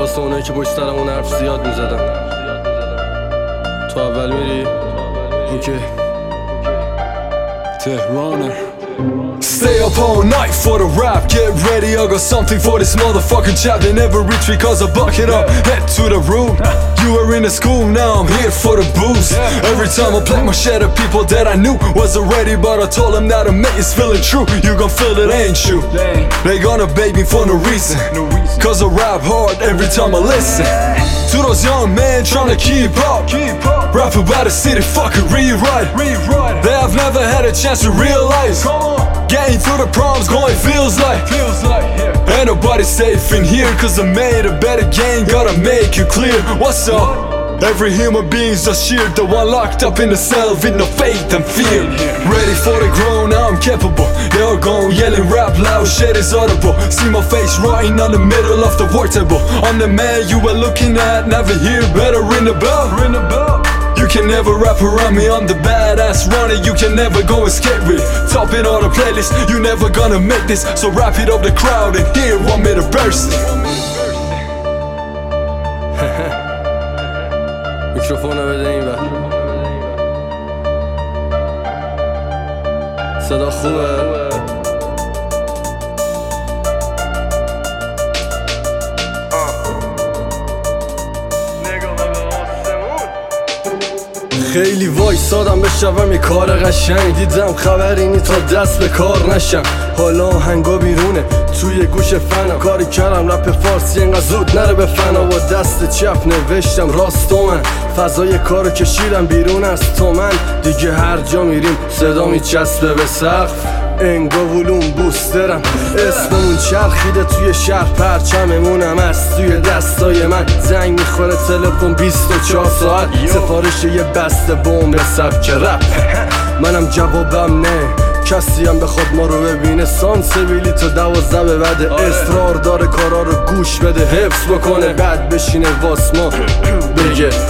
واسه اونایی که پشت سرمون حرف زیاد میزدن. تو اول میری؟ اوکی. تهرانه. Stay up all night for the rap, get ready, I got something for this motherfucking chap. They never reach me cause I buck it up, head to the roof. You were in the school, now I'm here for the booze. Every time I play my shit at people that I knew wasn't ready, but I told them that a mate is feeling true. You gon' feel it, ain't you? They gonna beg me for no reason, cause I rap hard every time I listen. To those young men tryna keep up, rap about the city, fucking rewrite. They have never had a chance to realize getting through the problems going feels like ain't nobody safe in here, cause I made a better game, gotta make it clear. What's up? Every human being's just sheer, the one locked up in the cell with no faith and fear. Ready for the grown, now I'm capable. They all gone yelling rap loud, shit is audible. See my face writing on the middle of the work table. I'm the man you were looking at, never hear, better ring the bell. You can never rap around me, I'm the badass runner. You can never go escape me. Topping all the playlists, you never gonna make this. So wrap it up the crowd and here want me to burst it. میکروفونو بده این بر. صدا خوبه؟ خیلی وایسادم بشوم یه کار قشنگ، دیدم خبری نی تا دست به کار نشم. حالا هنگا بیرونه توی گوش فنا، کاری کردم رپ فارسی انقدر زود نره به فنا. با دست چپ نوشتم راست و من، فضای کارو کشیدم بیرون از تو من. دیگه هر جا میریم صدا میچسبه به سقف، انگا ولوم بوسترم. اسممون چرخیده توی شهر، پرچممونم از توی دستای من. زنگ میخوره تلفن 24 ساعت، سفارش یه بسته بمب سبک رپ. منم جوابم نه، کسی هم بخواد ما رو ببینه. سانسبیلی تا 12 به بعد اصرار داره کارا رو گوش بده، حفظ بکنه بعد بشینه واس ما بگه